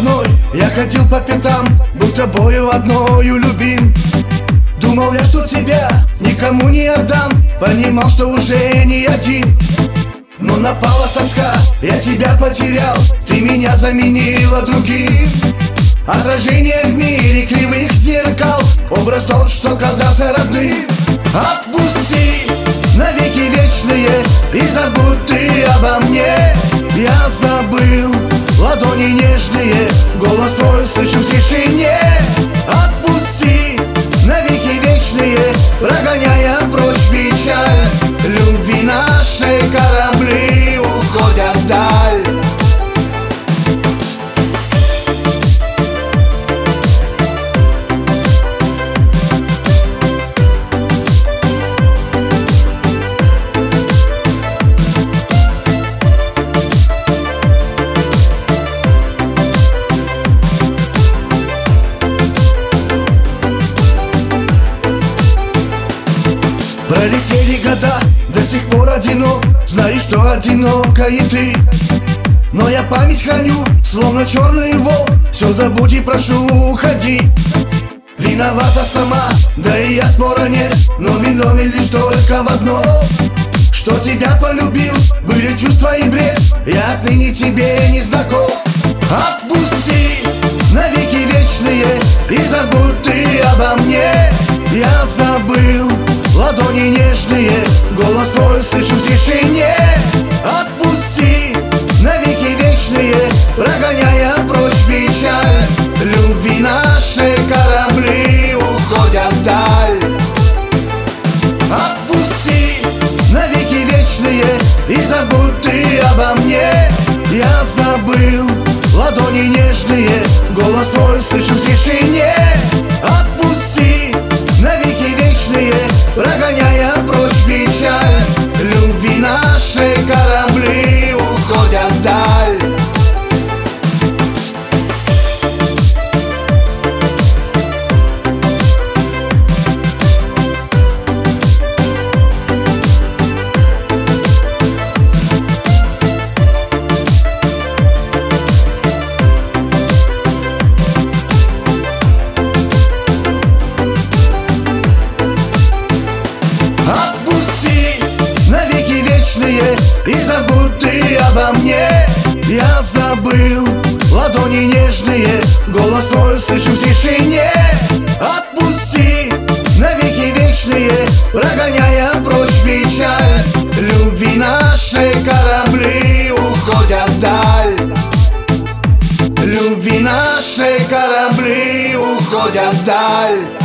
одной, я ходил по пятам, был тобою одною любим. Думал я, что тебя никому не отдам, понимал, что уже не один. Но напала тоска, я тебя потерял, ты меня заменила другим. Отражение в мире кривых зеркал, образ тот, что казался родным. Отпусти навеки вечные и забудь ты обо мне. Я забыл ладони нежные, голос твой слышу в тишине. Отпусти навеки вечные, прогоняя прочь печаль. Любви нашей корабли уходят вдаль. Пролетели года, до сих пор одинок, знаю, что одинока и ты. Но я память храню, словно черный волк, все забудь и прошу, уходи. Виновата сама, да и я спора нет, но виновен лишь только в одном, что тебя полюбил, были чувства и бред, я отныне тебе не знаком. Отпусти навеки вечные и забудь ты обо мне. Я забыл ладони нежные, голос твой слышу в тишине. Отпусти навеки вечные, прогоняя прочь печаль. Любви нашей корабли уходят вдаль. Отпусти навеки вечные и забудь ты обо мне. Я забыл ладони нежные, голос твой слышу в тишине. Отпусти навеки вечные, прогоняя прочь печаль. Любви нашей корабли уходят вдаль. Отпусти навеки вечные и забудь ты обо мне. Я забыл ладони нежные, голос твой слышу в тишине. Отпусти навеки вечные, прогоняя прочь печаль. Любви нашей корабли уходят вдаль. Любви нашей корабли уходят вдаль.